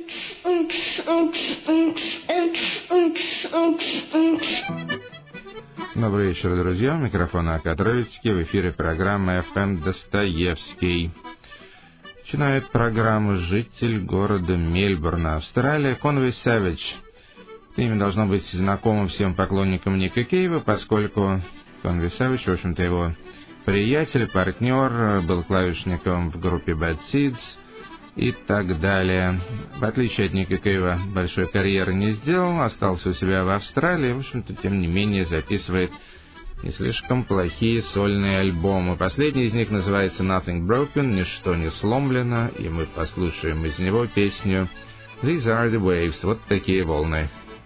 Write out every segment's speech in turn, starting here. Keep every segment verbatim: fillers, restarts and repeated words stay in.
Добрый вечер, друзья. У микрофона Кадровицкий. В эфире программа эф эм Достоевский. Начинает программу житель города Мельбурна, Австралия, Конвей Сэвидж. Имя должно быть знакомо всем поклонникам Ника Кейва, поскольку Конвей Сэвидж, в общем-то, его приятель, партнер, был клавишником в группе Bad Seeds и так далее. В отличие от Ника Кейва, большой карьеры не сделал, остался у себя в Австралии, в общем-то, тем не менее, записывает не слишком плохие сольные альбомы. Последний из них называется Nothing Broken, ничто не сломлено, и мы послушаем из него песню These Are The Waves, вот такие волны.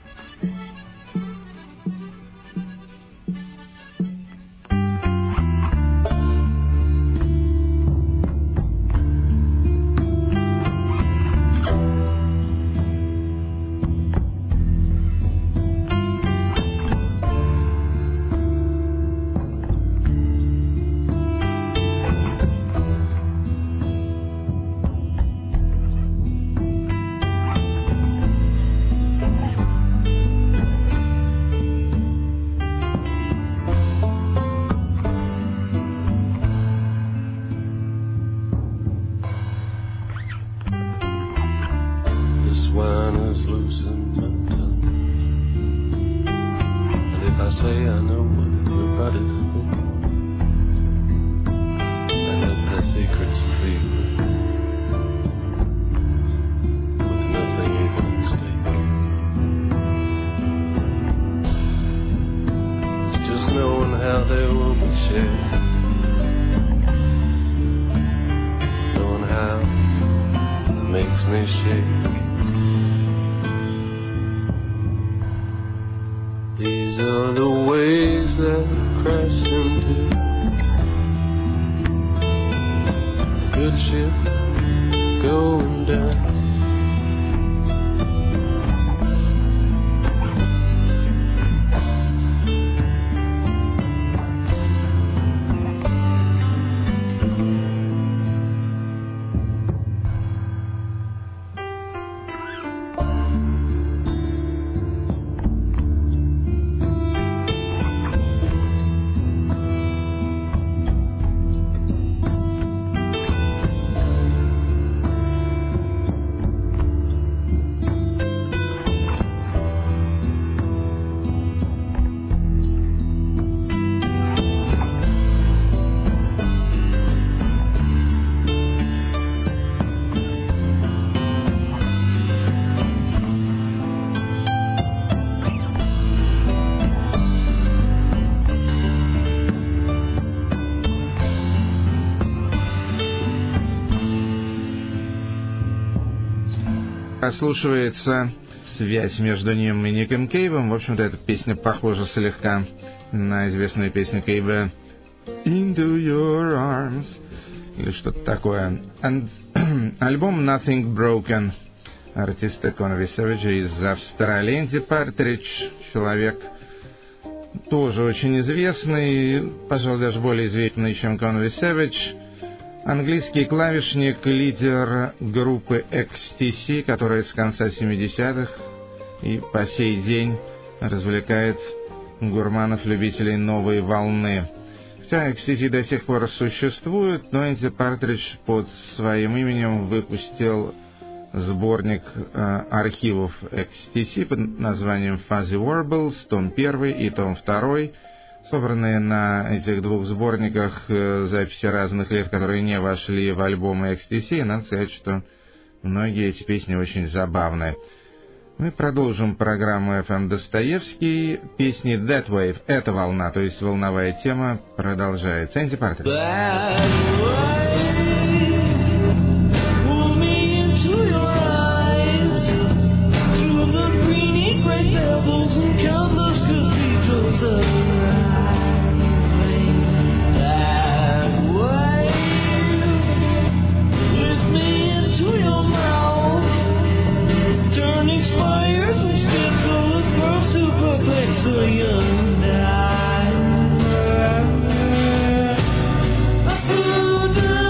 Прослушивается связь между ним и Ником Кейвом. В общем-то, эта песня похожа слегка на известную песню Кейва Into Your Arms или что-то такое. And, альбом Nothing Broken артиста Конвей Сэвиджа из Австралии. Энди Партридж, человек тоже очень известный, пожалуй, даже более известный, чем Конвей Сэвидж. Английский клавишник, лидер группы экс ти си, которая с конца семидесятых и по сей день развлекает гурманов-любителей новой волны. Хотя экс ти си до сих пор существует, но Энди Партридж под своим именем выпустил сборник э, архивов экс ти си под названием Fuzzy Warbles, том первый и том второй, собранные на этих двух сборниках э, записи разных лет, которые не вошли в альбомы экс ти си. И надо сказать, что многие эти песни очень забавные. Мы продолжим программу эф эм Достоевский. Песни That Wave, эта волна, то есть волновая тема, продолжается. Энди Партридж. So young, I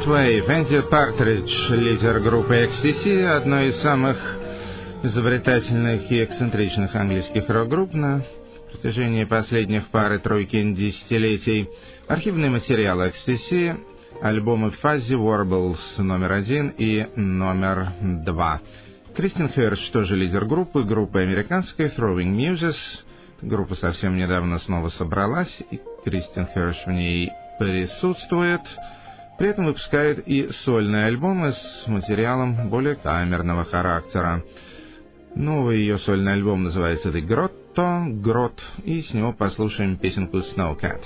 Wave, Энди Партридж, лидер группы экс ти си, одной из самых изобретательных и эксцентричных английских рок-групп на протяжении последних пары-тройки десятилетий. Архивные материалы экс ти си, альбомы Fuzzy Warbles номер один и номер два. Кристин Херш тоже лидер группы, группы американской Throwing Muses. Группа совсем недавно снова собралась, и Кристин Херш в ней присутствует. При этом выпускает и сольные альбомы с материалом более камерного характера. Новый ее сольный альбом называется The Grotto, Грот, и с него послушаем песенку Snowcat.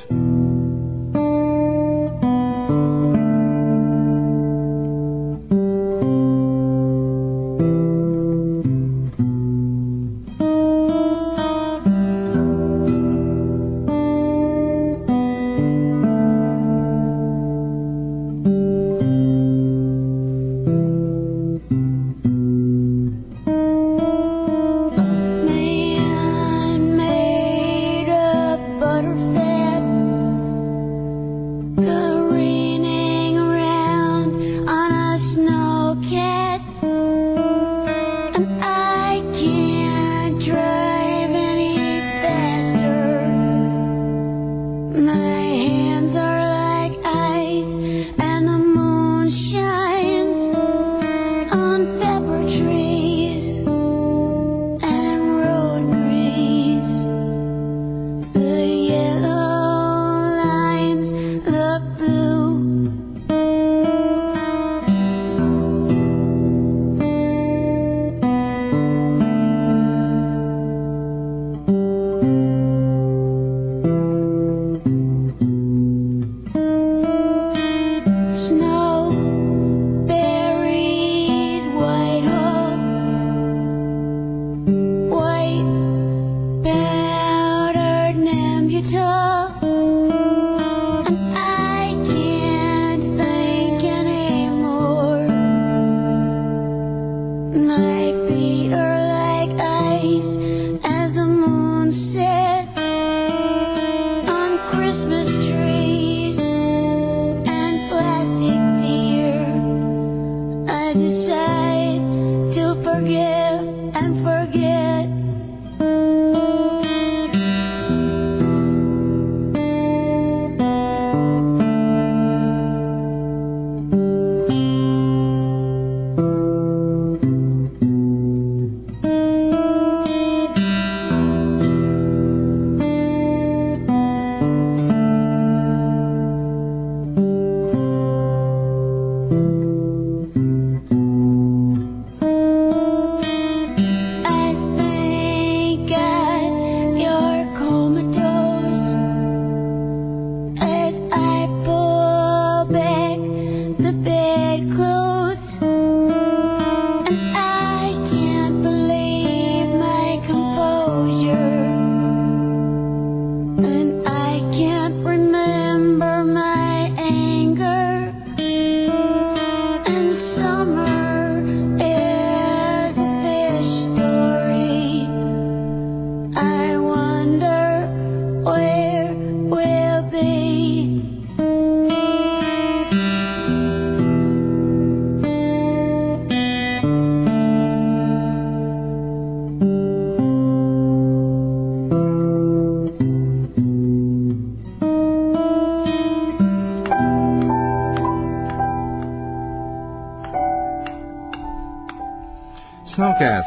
Snowcat.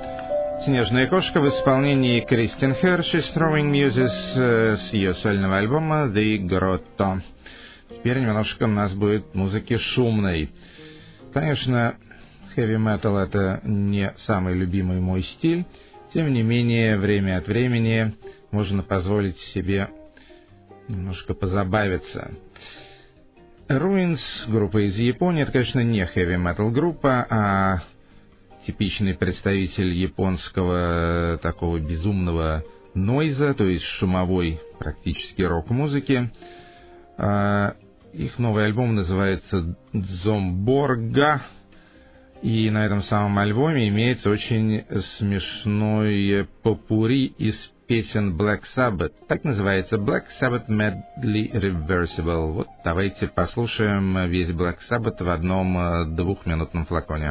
Снежная кошка в исполнении Кристин Херш из Throwing Muses с ее сольного альбома The Grotto. Теперь немножко у нас будет музыки шумной. Конечно, хэви-метал — это не самый любимый мой стиль. Тем не менее, время от времени можно позволить себе немножко позабавиться. Ruins, группа из Японии, это, конечно, не хэви-метал группа, а типичный представитель японского такого безумного нойза, то есть шумовой практически рок-музыки. Их новый альбом называется «Зомборга», И на этом самом альбоме имеется очень смешной попурри из песен Black Sabbath. Так называется Black Sabbath Medley Reversible. Вот давайте послушаем весь Black Sabbath в одном двухминутном флаконе.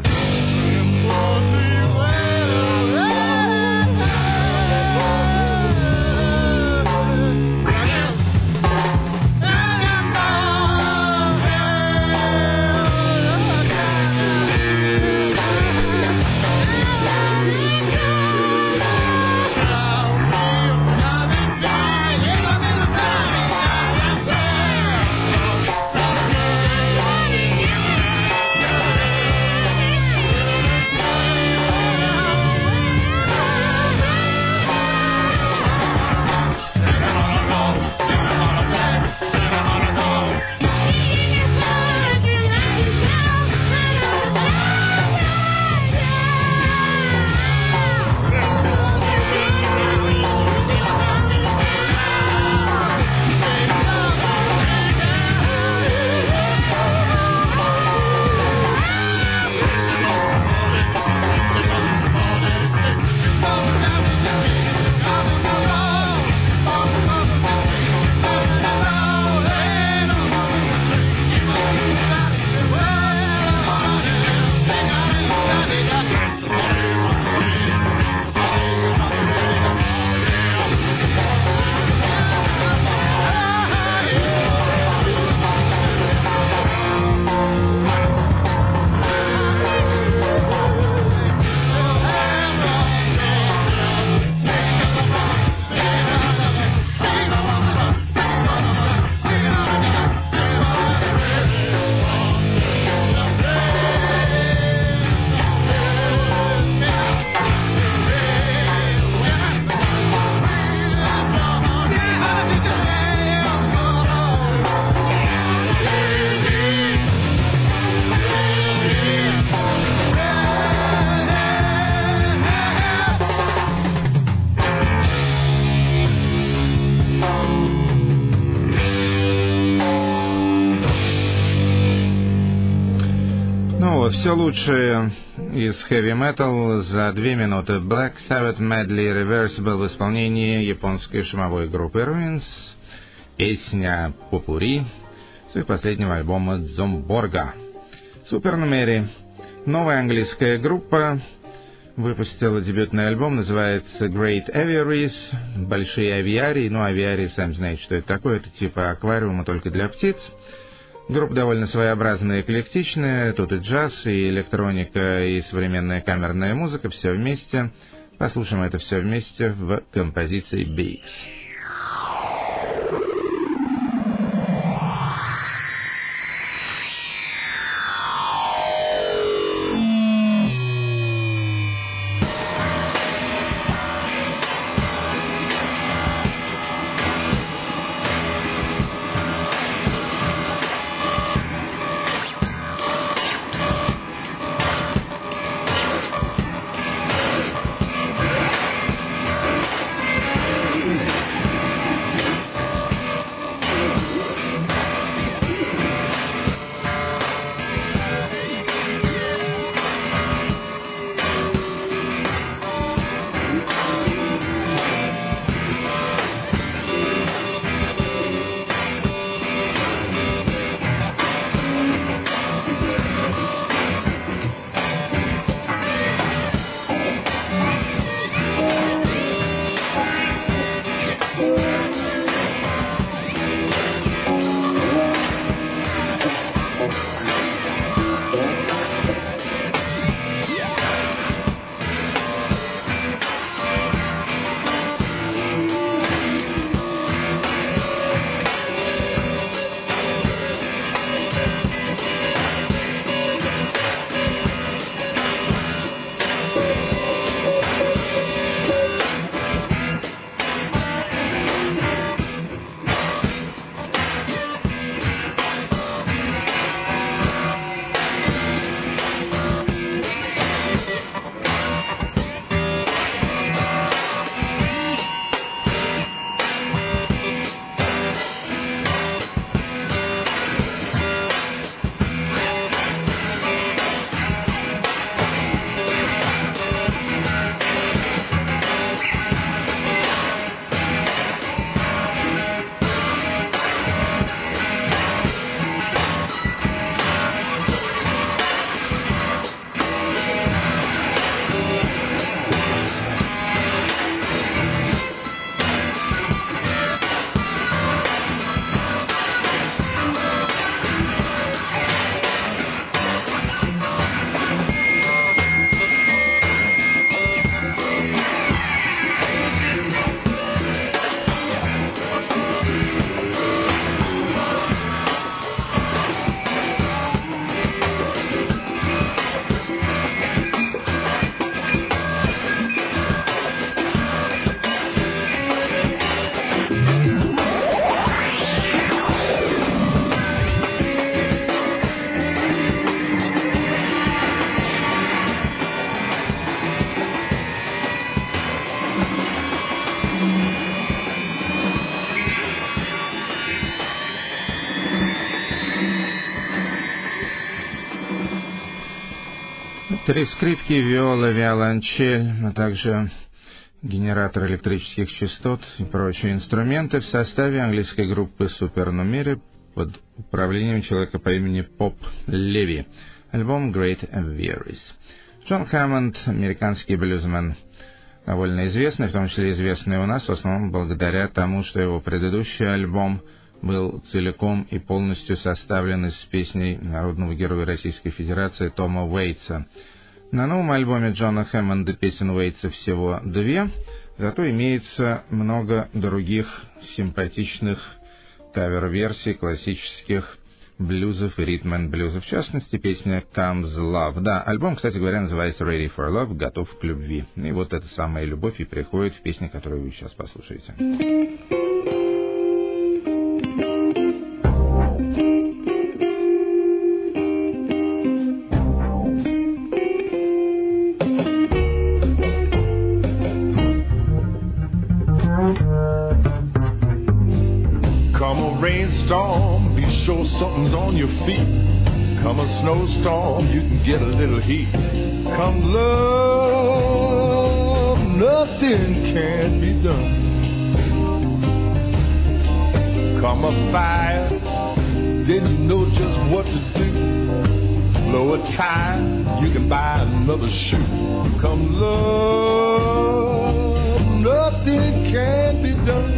Все лучшее из heavy metal за две минуты. Black Sabbath Medley Reversible в исполнении японской шумовой группы Ruins. Песня попурри с их последнего альбома Зомборга. Супернумери. Новая английская группа выпустила дебютный альбом, называется Great Aviaries. Большие авиарии. Ну, авиарии, сами знаете, что это такое. Это типа аквариума, только для птиц. Группа довольно своеобразная и эклектичная. Тут и джаз, и электроника, и современная камерная музыка. Все вместе. Послушаем это все вместе в композиции Beaks. Yeah. Три скрипки, виола, виолончель, а также генератор электрических частот и прочие инструменты в составе английской группы Supernumerary под управлением человека по имени Поп Леви. Альбом Great Averys. Джон Хэммонд, американский блюзмен, довольно известный, в том числе известный у нас, в основном благодаря тому, что его предыдущий альбом был целиком и полностью составлен из песней народного героя Российской Федерации Тома Уэйтса. На новом альбоме Джона Хэммонда песен Уэйтса всего две, зато имеется много других симпатичных кавер-версий классических блюзов и ритм-н-блюзов, в частности, песня Comes Love. Да, альбом, кстати говоря, называется Ready for Love, готов к любви. И вот эта самая любовь и приходит в песне, которую вы сейчас послушаете. Rainstorm, be sure something's on your feet. Come a snowstorm, you can get a little heat. Come love, nothing can be done. Come a fire, then you know just what to do. Blow a tire, you can buy another shoe. Come love, nothing can be done.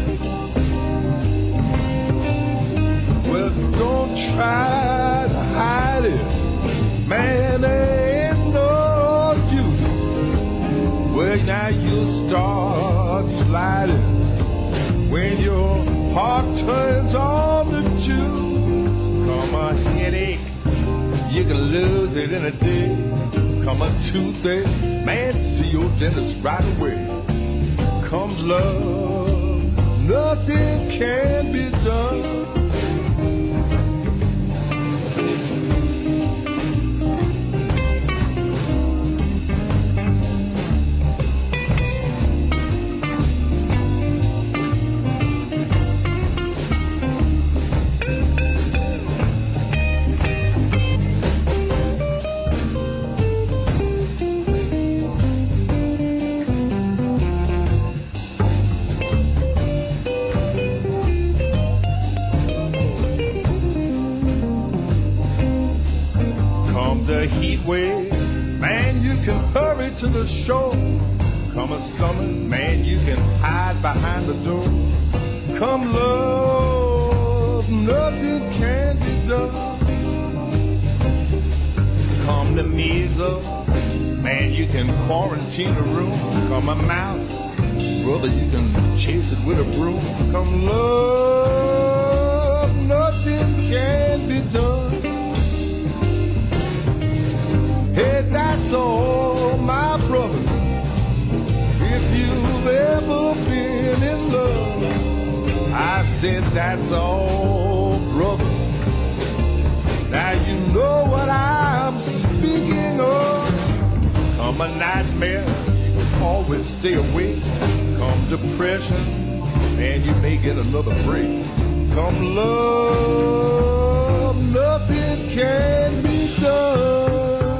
Well, don't try to hide it, man, there ain't no use. Well, now you'll start sliding when your heart turns on the juice. Come a headache, you can lose it in a day. Come a toothache, man, see your dentist right away. Comes love, nothing can be done. To the shore, come a summer, man, you can hide behind the door. Come love, nothing can be done. Come the measles, man, you can quarantine a room. Come a mouse, brother, you can chase it with a broom. Come love, nothing can be done. Hey, that's all, my brother. If you've ever been in love, I said that's all, brother. Now you know what I'm speaking of. Come a nightmare, you can always stay awake. Come depression, and you may get another break. Come love, nothing can be done.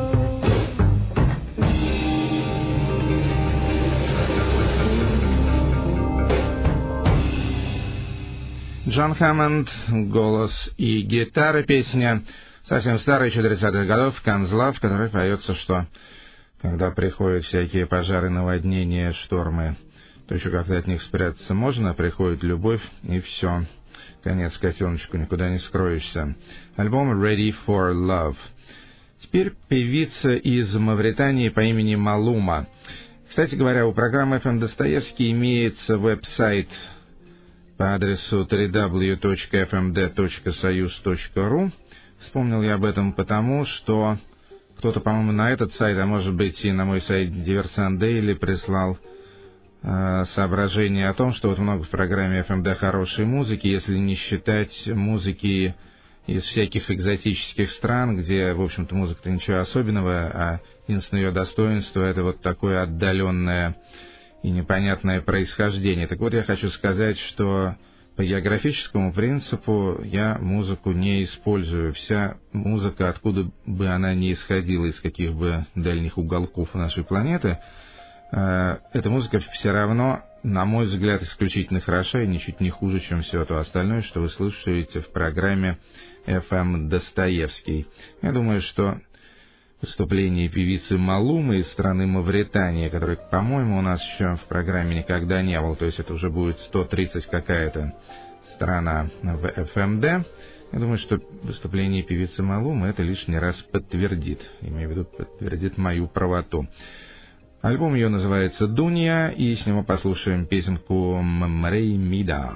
Джон Хэммонд, голос и гитара, песня совсем старая, еще тридцатых годов, Comes Love, в которой поется, что когда приходят всякие пожары, наводнения, штормы, то еще как-то от них спрятаться можно, приходит любовь, и все, конец котеночку, никуда не скроешься. Альбом Ready for Love. Теперь певица из Мавритании по имени Малума. Кстати говоря, у программы эф эм Достоевский имеется веб-сайт по адресу дабл ю дабл ю дабл ю точка эф эм дэ точка союз точка ру. Вспомнил я об этом потому, что кто-то, по-моему, на этот сайт, а может быть и на мой сайт Диверсант Дейли прислал э, соображение о том, что вот много в программе эф эм дэ хорошей музыки, если не считать музыки из всяких экзотических стран, где, в общем-то, музыка-то ничего особенного, а единственное ее достоинство — это вот такое отдаленное и непонятное происхождение. Так вот, я хочу сказать, что по географическому принципу я музыку не использую. Вся музыка, откуда бы она ни исходила, из каких бы дальних уголков нашей планеты, эта музыка все равно, на мой взгляд, исключительно хороша и ничуть не хуже, чем все то остальное, что вы слушаете в программе эф эм Достоевский. Я думаю, что выступление певицы Малумы из страны Мавритания, которой, по-моему, у нас еще в программе никогда не было, то есть это уже будет сто тридцать какая-то страна в эф эм дэ. Я думаю, что выступление певицы Малумы это лишний раз подтвердит, имею в виду, подтвердит мою правоту. Альбом ее называется «Дунья», и с него послушаем песенку «Мрей Мида».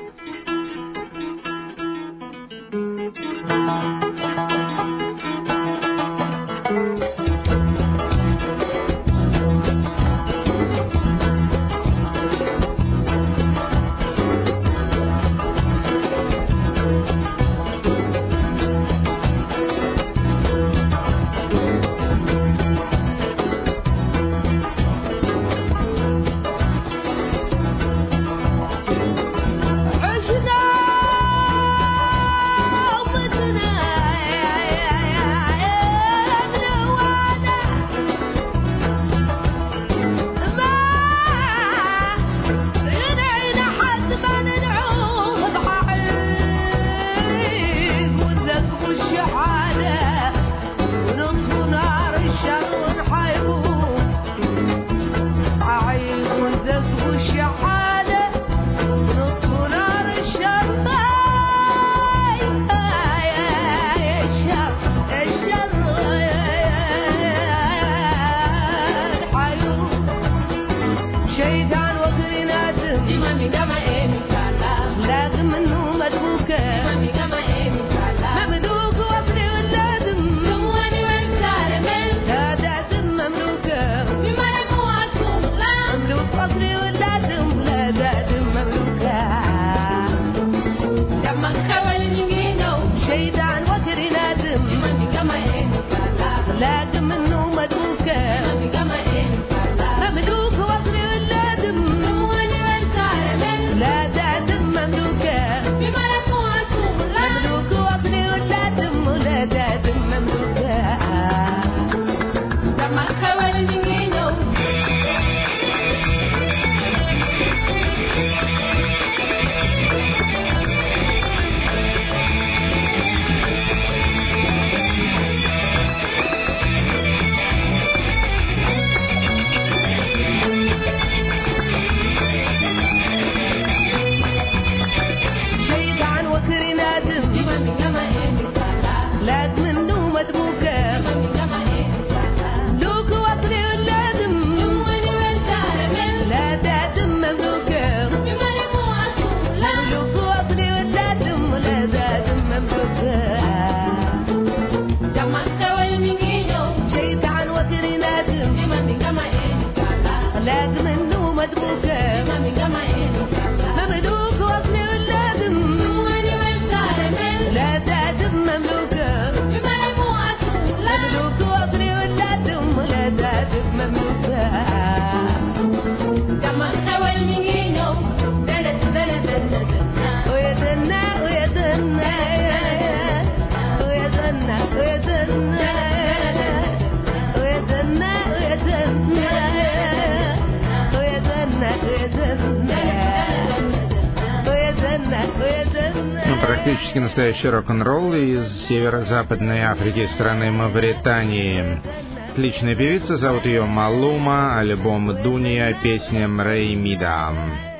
Практически настоящий рок-н-ролл из северо-западной Африки, страны Мавритании. Отличная певица, зовут ее Малума, альбом «Дунья», песня «Мрей Мида».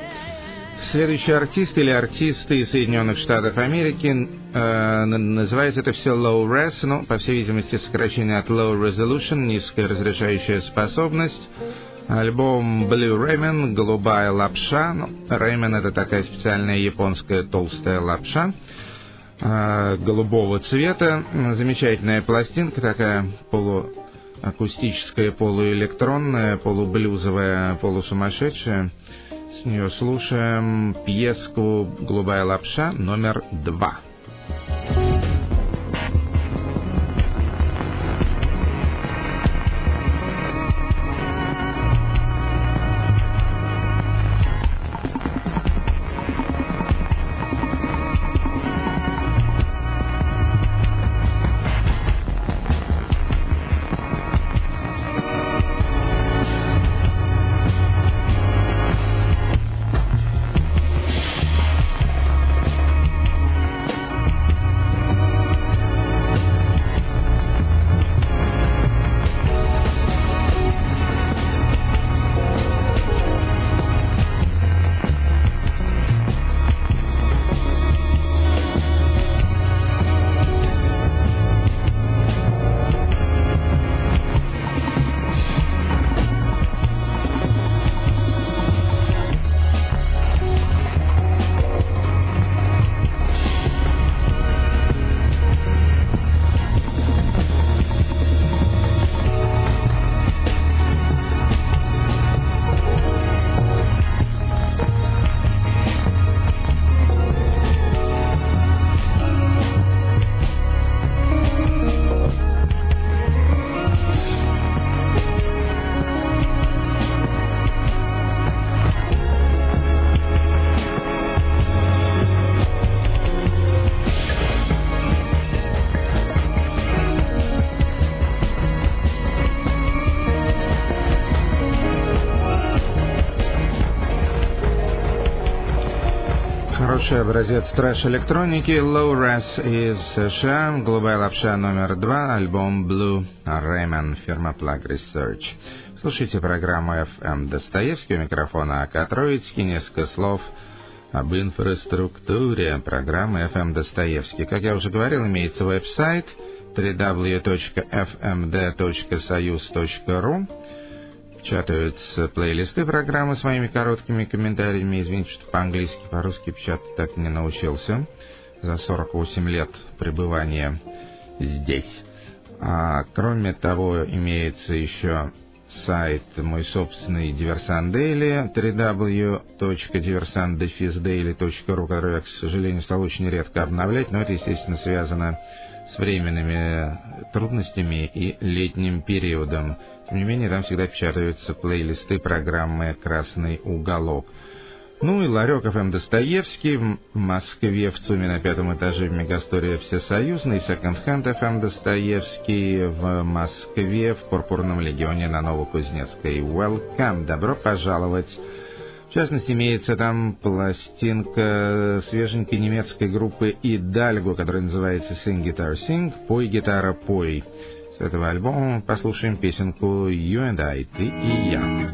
Следующий артист или артисты из Соединенных Штатов Америки, э, называется это все Low Res, ну, по всей видимости, сокращение от Low Resolution, низкая разрешающая способность. Альбом Blue Ramen, голубая лапша. Ну, Ramen — это такая специальная японская толстая лапша э, голубого цвета. Замечательная пластинка, такая полуакустическая, полуэлектронная, полублюзовая, полусумасшедшая. С нее слушаем пьеску «Голубая лапша» номер два. Хороший образец трэш-электроники. Low-Res из США. Голубая лапша номер два. Альбом Blue Raymond. Фирма Plug Research. Слушайте программу эф эм Достоевский. У микрофона АК Троицкий. Несколько слов об инфраструктуре программы эф эм Достоевский. Как я уже говорил, имеется веб-сайт дабл ю дабл ю дабл ю точка эф эм ди точка союз точка ру. Печатаются плейлисты программы с моими короткими комментариями. Извините, что по-английски, по-русски печатать так и не научился за сорок восемь лет пребывания здесь. А, кроме того, имеется еще сайт мой собственный Диверсант Дейли, дабл ю дабл ю дабл ю точка диверсант дейли точка ру, который я, к сожалению, стал очень редко обновлять, но это, естественно, связано с временными трудностями и летним периодом. Тем не менее, там всегда печатаются плейлисты программы «Красный уголок». Ну и ларек эф эм Достоевский в Москве, в ЦУМе на пятом этаже в Мегасторе Всесоюзный, секонд-хенд эф эм Достоевский в Москве, в Пурпурном легионе на Новокузнецкой. Welcome, добро пожаловать. В частности, имеется там пластинка свеженькой немецкой группы Идальго, которая называется Sing Guitar Sing, пой гитара пой. С этого альбома послушаем песенку You and I, ты и я.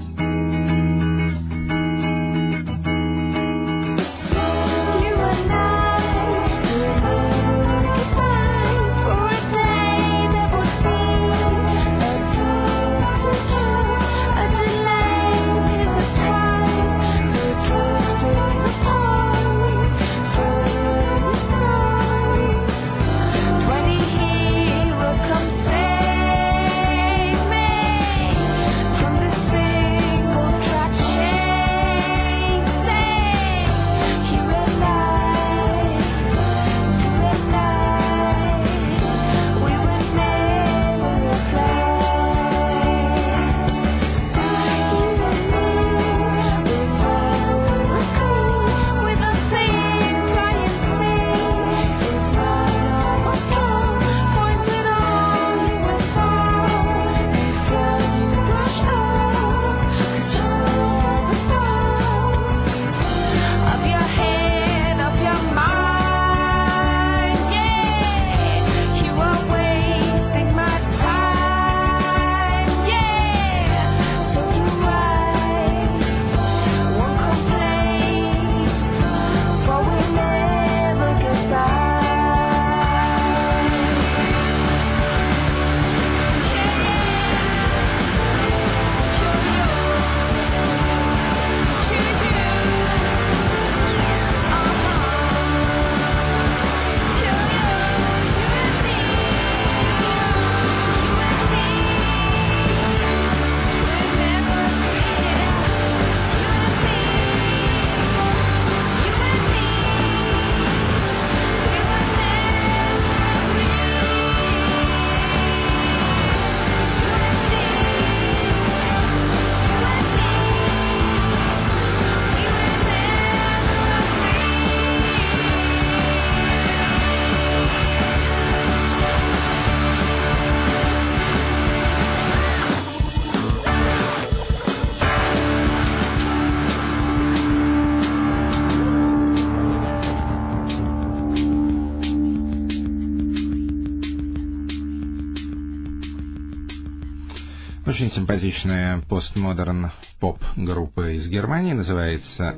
Очень симпатичная постмодерн поп-группа из Германии, называется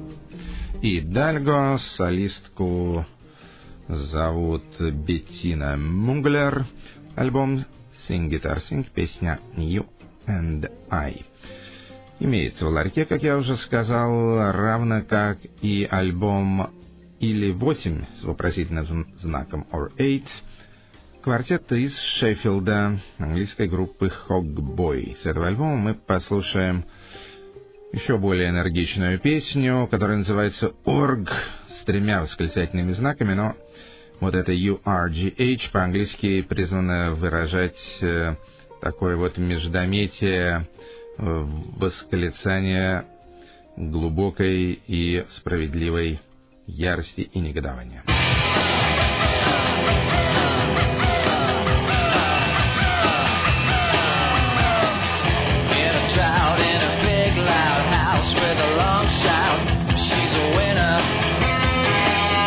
Идальго. Солистку зовут Беттина Мунглер. Альбом Sing Guitar Sing, песня You and I. Имеется в ларьке, как я уже сказал, равно как и альбом или восемь с вопросительным знаком or eight. Квартет из Шеффилда, английской группы Hogboy. С этого альбома мы послушаем еще более энергичную песню, которая называется Org, с тремя восклицательными знаками, но вот это ю ар джи эйч по-английски призвано выражать э, такое вот междометие, э, восклицание глубокой и справедливой ярости и негодования. With a long shout, she's a winner.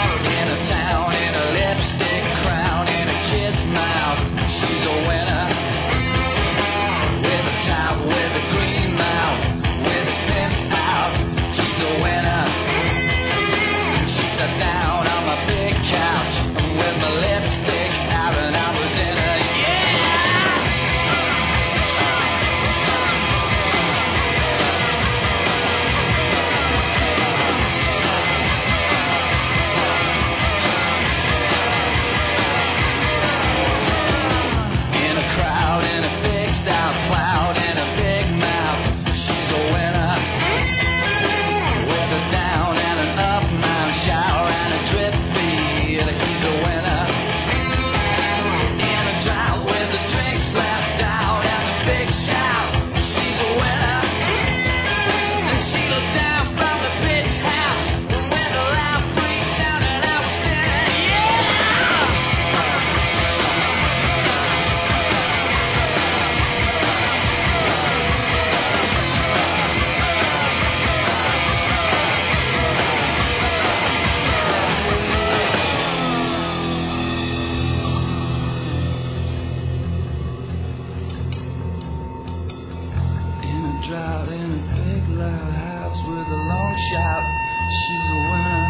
drought in a big loud house with a long shop. She's a winner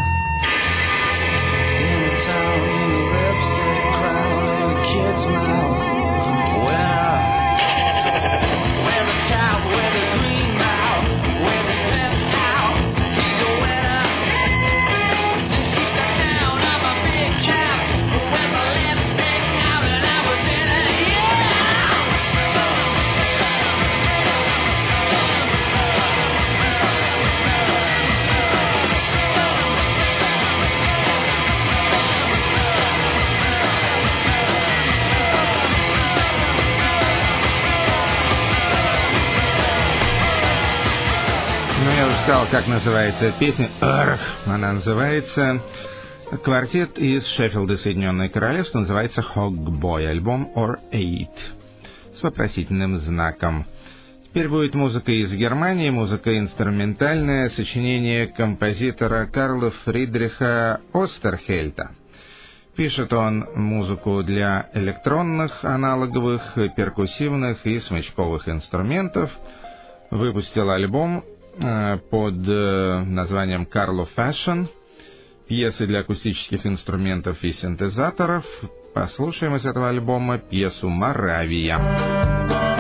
in a town in a lipstick crown and a kid's mouth. Winner with a top with a green mouth with his lips out. He's a winner and she's the town of a big cap with a lipstick out and I was in it. Ну, я уже сказал, как называется эта песня. Арх, она называется. Квартет из Шеффилда, Соединенное Королевство, называется Hogboy, альбом Or Eight с вопросительным знаком. Теперь будет музыка из Германии, музыка инструментальная, сочинение композитора Карла Фридриха Остерхельта. Пишет он музыку для электронных, аналоговых, перкуссивных и смычковых инструментов. Выпустил альбом под названием «Carlo Fashion», пьесы для акустических инструментов и синтезаторов. Послушаем из этого альбома пьесу «Моравия».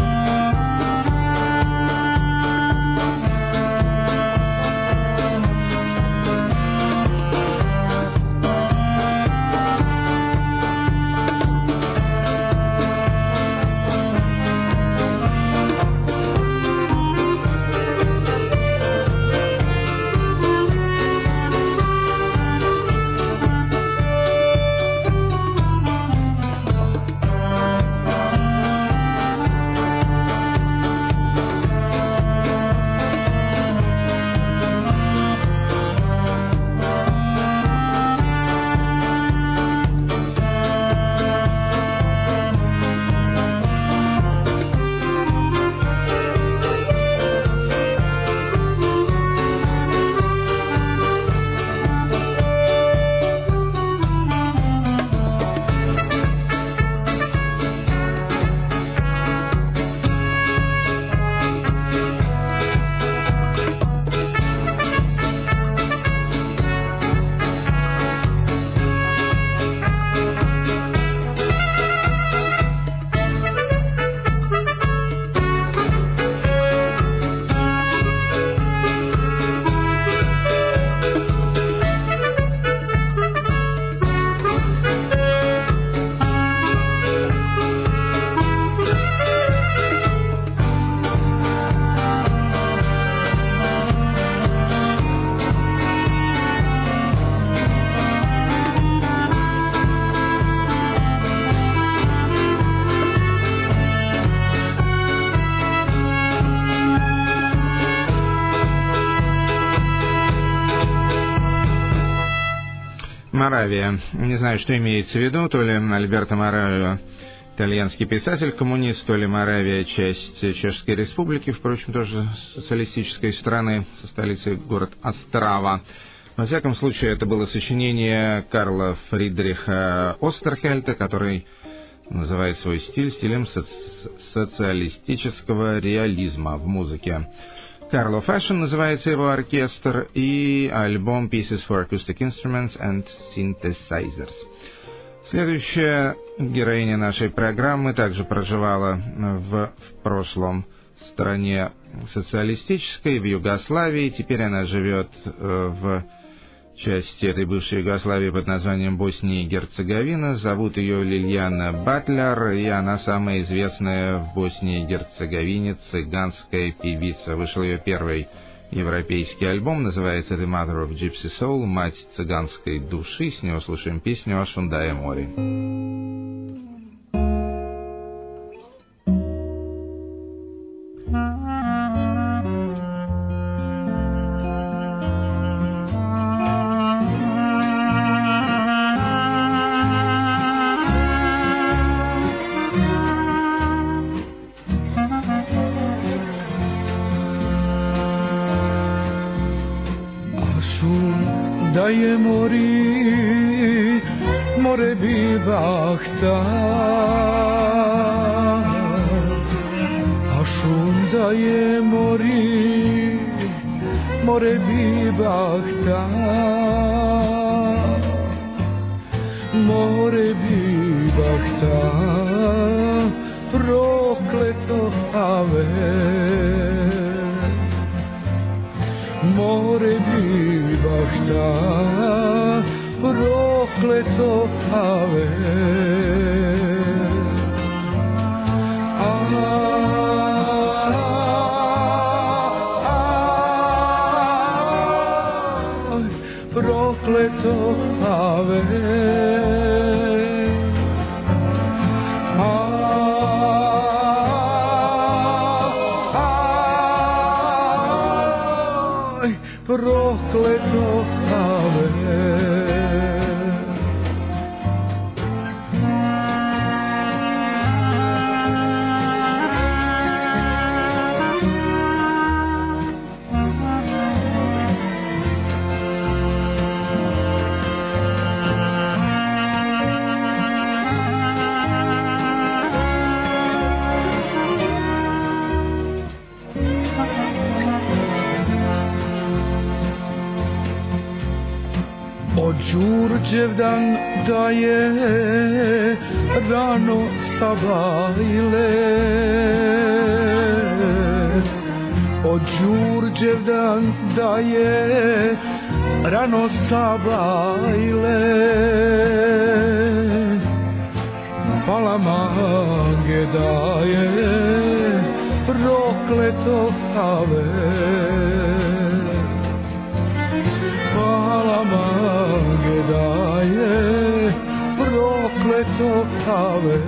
Моравия. Не знаю, что имеется в виду, то ли Альберто Моравио, итальянский писатель, коммунист, то ли Моравия, часть Чешской Республики, впрочем, тоже социалистической страны, со столицей город Острава. Во всяком случае, это было сочинение Карла Фридриха Остерхельта, который называет свой стиль стилем соци- социалистического реализма в музыке. Carlo Fashion называется его оркестр, и альбом Pieces for Acoustic Instruments and Synthesizers. Следующая героиня нашей программы также проживала в, в прошлом стране социалистической, в Югославии. Теперь она живет в части этой бывшей Югославии под названием Босния и Герцеговина. Зовут ее Лильяна Батлер, и она самая известная в Боснии и Герцеговине цыганская певица. Вышел ее первый европейский альбом, называется The Mother of Gypsy Soul, мать цыганской души. С него слушаем песню о Шундае море. Daje mori, more bivachta, Ashun da je mori, more bi bahta, more bi bahta, prokleto ave, more bi bahta, prokleto ave. Prokleto ave, aj, prokleto ave. Đurđevdan da je rano sabahile, od Đurđevdan da je rano sabahile, palamange da je prokleto ave, palamange da je prokleto ave.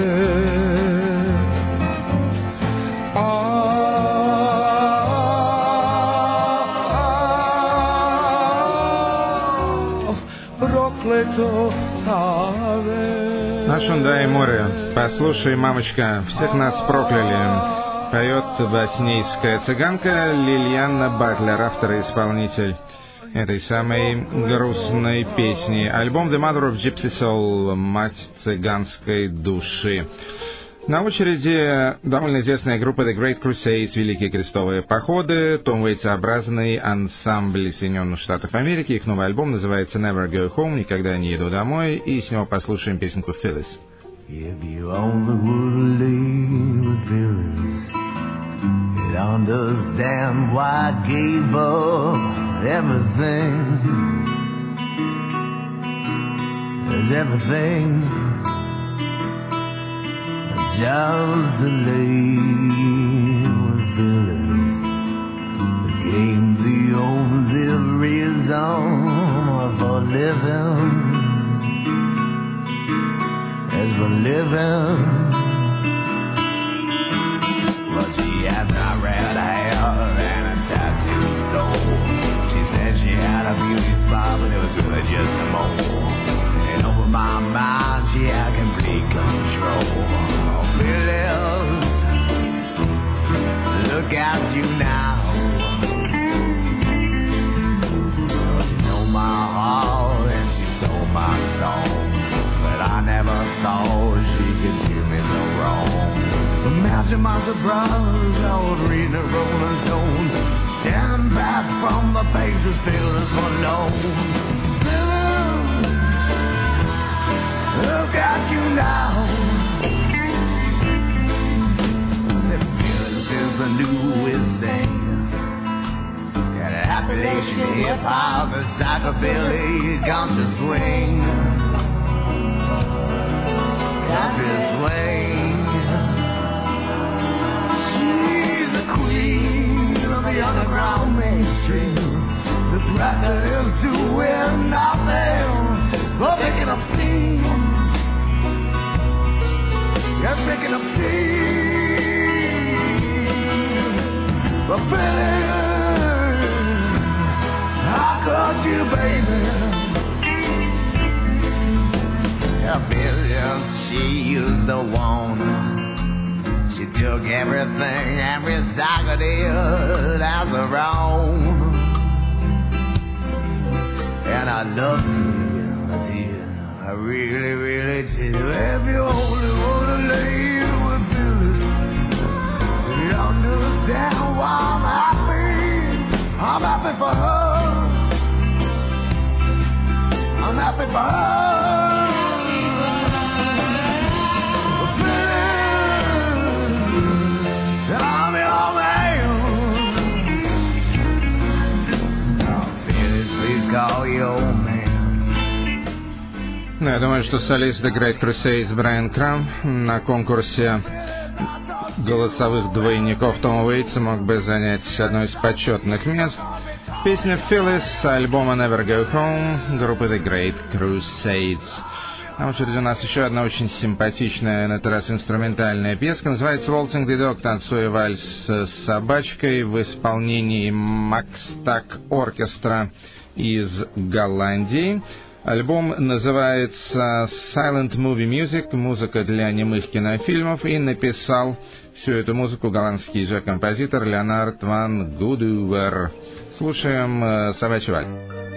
Prokleto ave. Наш он, да, и море. Послушай, мамочка, всех нас прокляли. Поет боснийская цыганка Лилиана Батлер, автор и исполнитель этой самой грустной песни. Альбом The Mother of Gypsy Soul, мать цыганской души. На очереди довольно известная группа The Great Crusades, Великие крестовые походы, Том Уэйтсообразный ансамбль из Соединенных Штатов Америки. Их новый альбом называется Never Go Home, никогда не еду домой, и с него послушаем песенку Phyllis. If you only would live with Phyllis, you'd understand why I gave up everything. There's everything just to live with Phyllis became the only reason for living. As for living, well, she had not red hair and a tattooed soul. She said she had a beauty spot, but it was really just a mole. And over my mind, she had complete control. Oh, Phyllis, look at you now. Oh, she know my heart and she sold my soul. I never thought she could do me so wrong. Imagine my surprise, I was reading a Rolling Stone, standing back from the pages, Phyllis alone. Phyllis, look at you now. Phyllis is the newest thing. Got an Appalachian hip-hop, a psychobilly country swing. Country swing. She's the queen of the underground mainstream. This record is doing nothing but picking up steam. You're picking up steam. But Phyllis, how could you, baby? Phyllis, she is the one. She took everything and recycled it as her own. And I love you, I do. I really, really do. If you only want to live with Phyllis, you understand. I'm happy, I'm happy for her. I'm happy for her. Please, I'm your man. Oh, please, please call your man. Ну, я думаю, что солист The Great Crusades Брайан Крам на конкурсе голосовых двойников Тома Уэйтса мог бы занять одно из почетных мест. Песня Phyllis с альбома Never Go Home группы The Great Crusades. А в очереди у нас еще одна очень симпатичная, на этот раз инструментальная песня. Называется Waltzing the Dog, танцуя вальс с собачкой, в исполнении Макстак Оркестра из Голландии. Альбом называется Silent Movie Music, музыка для немых кинофильмов, и написал всю эту музыку голландский же композитор Леонард ван Гудувер. Слушаем э, «Собачий вальс».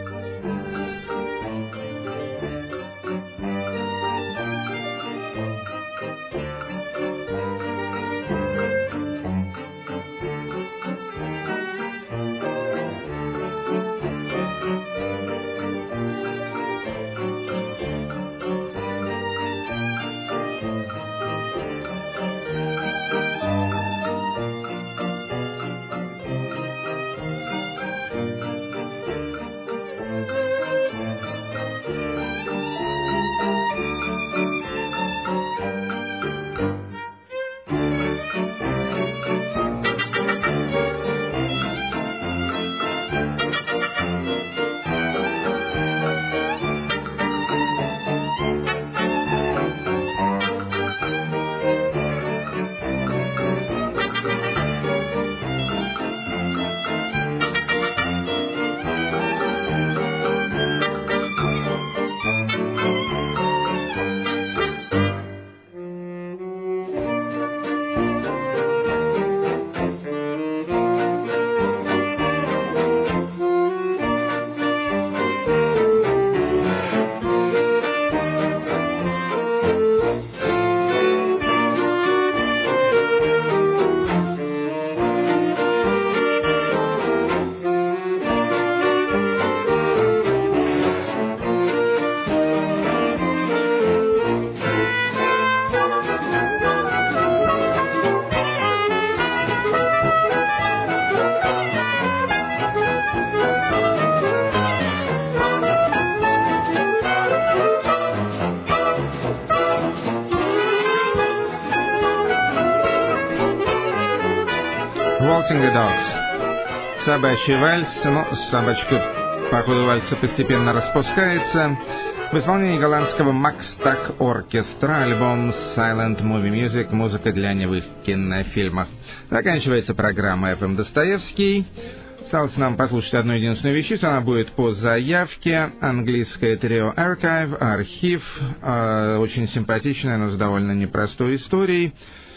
Waltzing the Dogs. Собачий вальс. Ну, собачка по ходу вальса постепенно распускается. В исполнении голландского Макстак Оркестра, альбом Silent Movie Music, музыка для немых кинофильмов. Заканчивается программа эф эм Достоевский. Осталось нам послушать одну единственную вещицу. Она будет по заявке. Английское трио Archive, архив. Э, очень симпатичная, но с довольно непростой историей.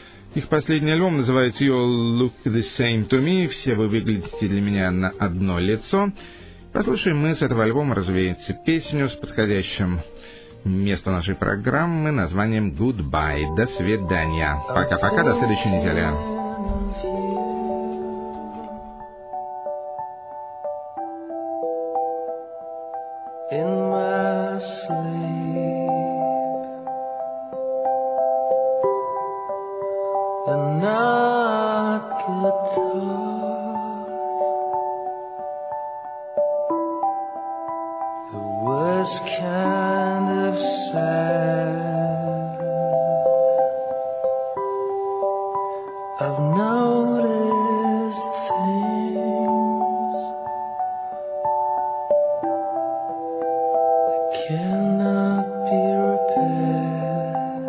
Их последний альбом называется You All Look the Same to Me. Все вы выглядите для меня на одно лицо. Послушаем мы с этого альбома, разумеется, песню с подходящим местом нашей программы названием Goodbye. До свидания. Пока-пока, до следующей недели. In my sleep, and not guitars, the worst kind of sad. I've noticed things that cannot be repaired.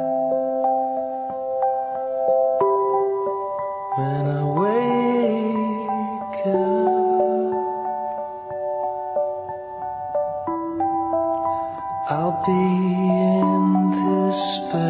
When I wake up, I'll be in this bed.